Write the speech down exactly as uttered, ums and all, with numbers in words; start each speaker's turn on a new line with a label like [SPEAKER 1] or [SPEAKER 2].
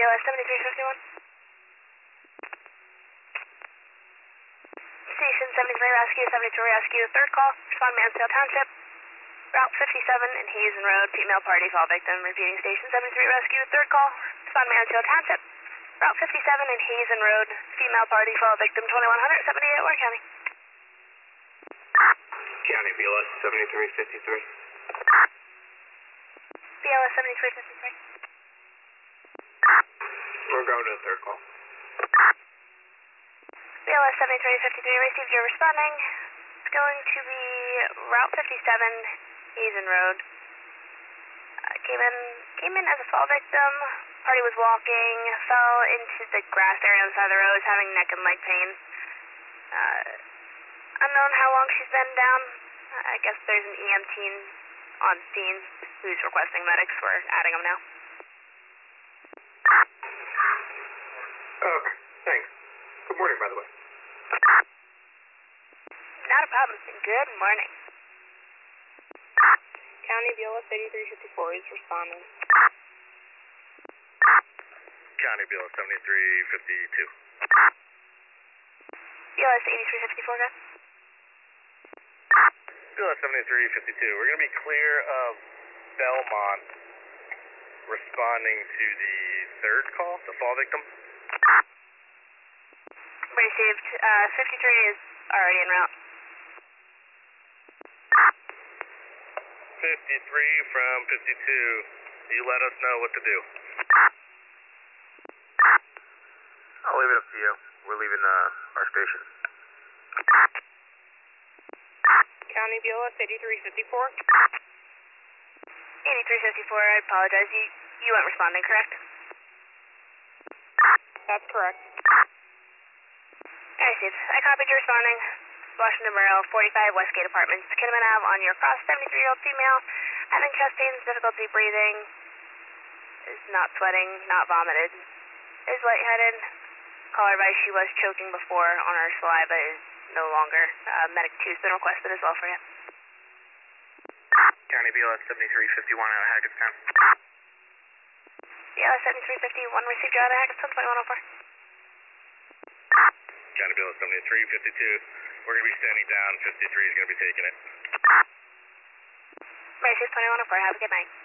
[SPEAKER 1] B L S seventy-three fifty-one. Station seventy-three Rescue, seventy-two Rescue, third call, respond Mansfield Township, Route fifty-seven in Hazen Road, female party fall victim, repeating Station seventy-three Rescue, third call, respond Mansfield Township, Route fifty-seven in Hazen Road, female party fall victim, twenty-one hundred, seventy-eight Ware County.
[SPEAKER 2] County B L S seventy-three fifty-three.
[SPEAKER 1] B L S seventy-three fifty-three.
[SPEAKER 2] We're going to the third call.
[SPEAKER 1] B L S seventy-three fifty-three, received your responding. It's going to be Route fifty-seven, Hazen Road. Uh, came in came in as a fall victim. Party was walking, fell into the grass area on the side of the road, was having neck and leg pain. Uh, unknown how long she's been down. I guess there's an E M T on scene who's requesting medics. We're adding them now.
[SPEAKER 2] Okay, thanks. Good morning, by the way.
[SPEAKER 1] Not a problem. Good morning.
[SPEAKER 3] County B L S eighty-three fifty-four is responding.
[SPEAKER 2] County B L S seventy-three fifty-two.
[SPEAKER 1] B L S eighty-three fifty-four, go.
[SPEAKER 2] B L S seventy-three fifty-two. We're going to be clear of Belmont responding to the third call, the fall victim.
[SPEAKER 1] Received. Uh, fifty-three is already en route.
[SPEAKER 2] fifty-three from fifty-two. You let us know what to do. I'll leave it up to you. We're leaving uh, our station.
[SPEAKER 3] County B L S eighty-three fifty-four.
[SPEAKER 1] eighty-three fifty-four, I apologize. You, you weren't responding, correct?
[SPEAKER 3] That's correct.
[SPEAKER 1] I received. I copied your responding. Washington Borough, forty-five Westgate Apartments, Kinnaman Ave, on your cross, seventy-three-year-old female, having chest pains, difficulty breathing, is not sweating, not vomited, is lightheaded. Caller advised she was choking before on her saliva, is no longer. Uh, medic two has been requested as well for you.
[SPEAKER 2] County B L S seventy-three fifty-one out of Hackettstown.
[SPEAKER 1] B L S seventy-three fifty-one, received you out of Hackettstown, twenty-one oh four.
[SPEAKER 2] County B L S seventy-three fifty-two. We're going to be standing down. fifty-three is going to be taking it.
[SPEAKER 1] Received twenty-one oh four. Have a good night.